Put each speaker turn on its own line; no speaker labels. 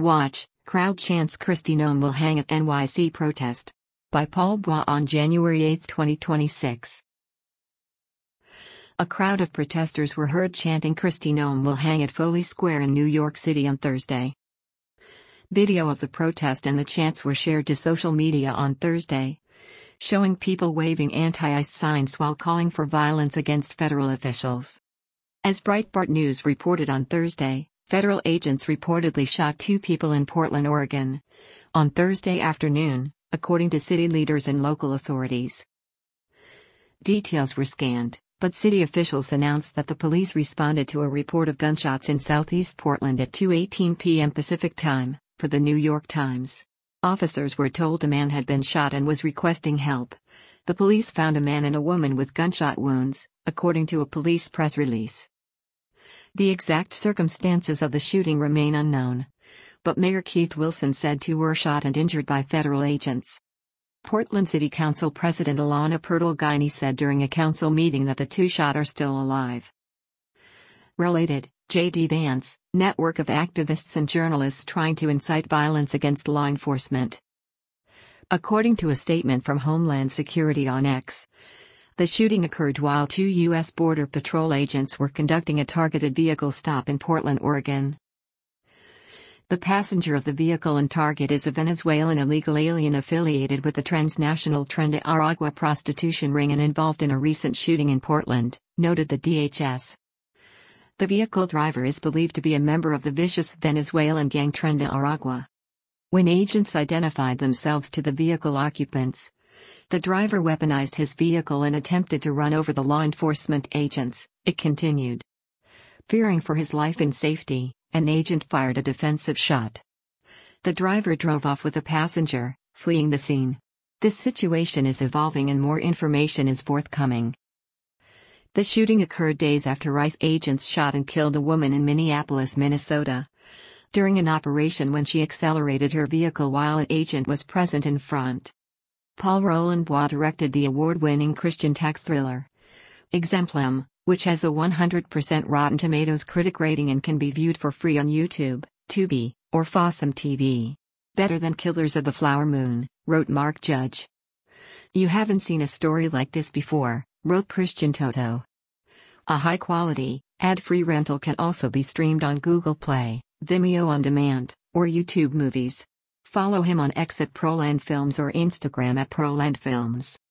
Watch, crowd chants Kristi Noem will hang at NYC protest. By Paul Bois on January 8, 2026. A crowd of protesters were heard chanting Kristi Noem will hang at Foley Square in New York City on Thursday. Video of the protest and the chants were shared to social media on Thursday, showing people waving anti-ICE signs while calling for violence against federal officials. As Breitbart News reported on Thursday, federal agents reportedly shot 2 people in Portland, Oregon, on Thursday afternoon, according to city leaders and local authorities. Details were scanned, but city officials announced that the police responded to a report of gunshots in southeast Portland at 2:18 p.m. Pacific Time, per the New York Times. Officers were told a man had been shot and was requesting help. The police found a man and a woman with gunshot wounds, according to a police press release. The exact circumstances of the shooting remain unknown, but Mayor Keith Wilson said 2 were shot and injured by federal agents. Portland City Council President Alana Pertolgaini said during a council meeting that the 2 shot are still alive. Related, J.D. Vance, network of activists and journalists trying to incite violence against law enforcement. According to a statement from Homeland Security on X, the shooting occurred while 2 U.S. Border Patrol agents were conducting a targeted vehicle stop in Portland, Oregon. The passenger of the vehicle and target is a Venezuelan illegal alien affiliated with the transnational Tren de Aragua prostitution ring and involved in a recent shooting in Portland, noted the DHS. The vehicle driver is believed to be a member of the vicious Venezuelan gang Tren de Aragua. When agents identified themselves to the vehicle occupants, the driver weaponized his vehicle and attempted to run over the law enforcement agents, it continued. Fearing for his life and safety, an agent fired a defensive shot. The driver drove off with a passenger, fleeing the scene. This situation is evolving and more information is forthcoming. The shooting occurred days after ICE agents shot and killed a woman in Minneapolis, Minnesota, during an operation when she accelerated her vehicle while an agent was present in front. Paul Roland Bois directed the award-winning Christian tech thriller Exemplum, which has a 100% Rotten Tomatoes critic rating and can be viewed for free on YouTube, Tubi, or Fossum TV. Better than Killers of the Flower Moon, wrote Mark Judge. You haven't seen a story like this before, wrote Christian Toto. A high-quality, ad-free rental can also be streamed on Google Play, Vimeo On Demand, or YouTube Movies. Follow him on X at Proland Films or Instagram at Proland Films.